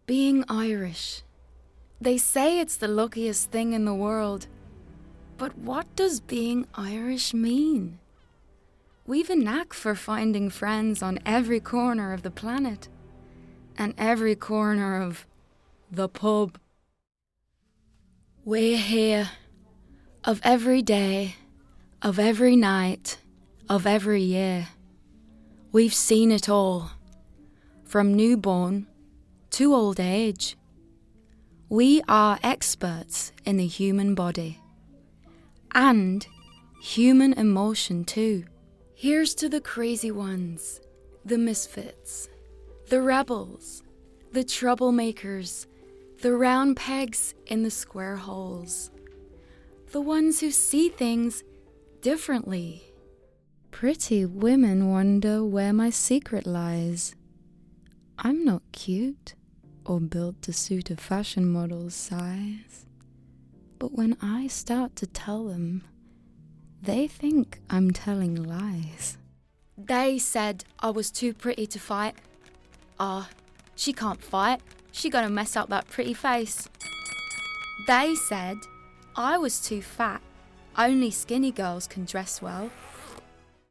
Being Irish. They say it's the luckiest thing in the world. But what does being Irish mean? We've a knack for finding friends on every corner of the planet. And every corner of the pub. We're here. Of every day. Of every night. Of every year. We've seen it all. From newborn to old age. We are experts in the human body. And human emotion too. Here's to the crazy ones, the misfits, the rebels, the troublemakers, the round pegs in the square holes. The ones who see things differently. Pretty women wonder where my secret lies. I'm not cute or built to suit a fashion model's size. But when I start to tell them, they think I'm telling lies. They said I was too pretty to fight. She can't fight. She gonna mess up that pretty face. They said I was too fat. Only skinny girls can dress well.